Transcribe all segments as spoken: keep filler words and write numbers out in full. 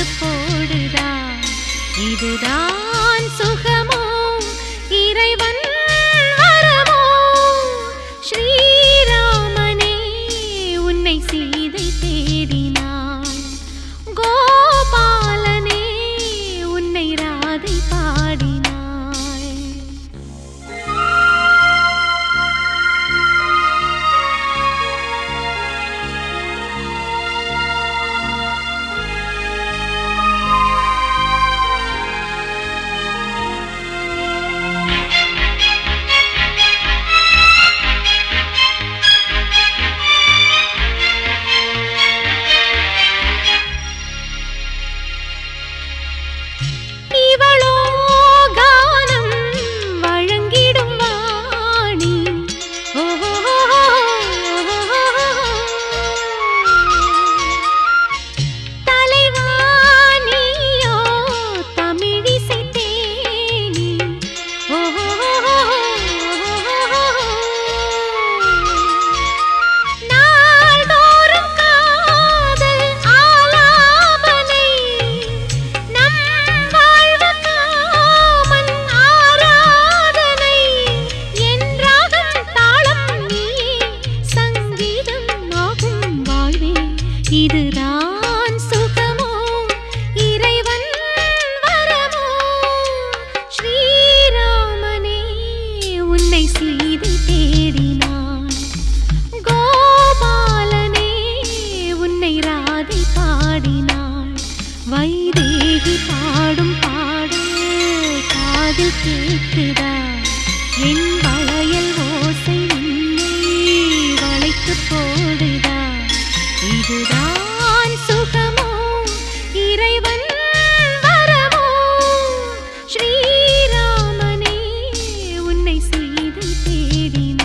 வளைத்து போடுதா இதுதான் சுகமோ இறைவன் வரமோ ஸ்ரீராமனே உன்னை சீதை தேடினான் கோபாலனே உன்னை ராதை பாடினாள் இதுதான் சுகமோ இறைவன் வரமோ ஸ்ரீராமனே உன்னை சீதை தேடினான் கோபாலனே உன்னை ராதை பாடினாள் வைதேகி பாடும் பாடல் காதில் கேட்குதா என் வளையல் ஓசை உன்னை வளைத்து போடுதா இதுதான் சுகமோ இறைவன் வரமோ ஸ்ரீராமனே உன்னை சீதை தேடினான்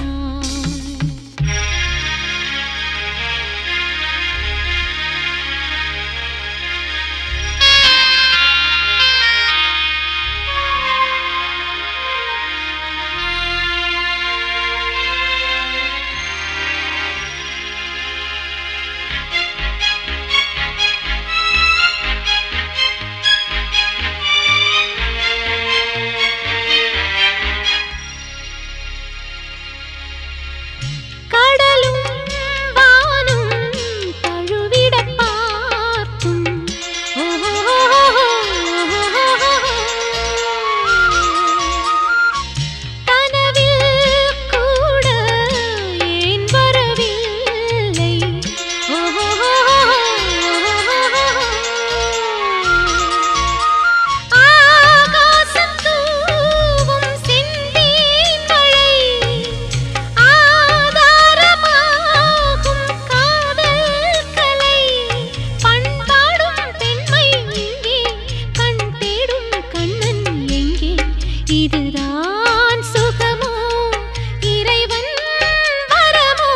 இதுதான் சுகமோ இறைவன் வரமோ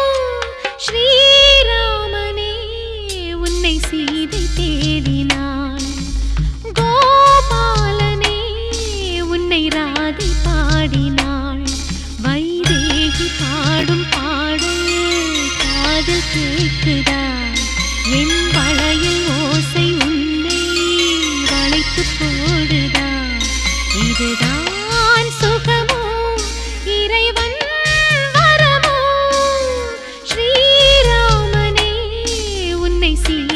ஸ்ரீராமனே உன்னை சீதை தேடினான் கோபாலனே உன்னை ராதை பாடினாள் வைதேகி பாடும் பாடல் காதில் கேட்குதா என் வளையல் ஓசை உன்னை வளைத்து போடுதா இதுதான் சுகமோ இறைவன் வரமோ ஸ்ரீராமனே உன்னை சீ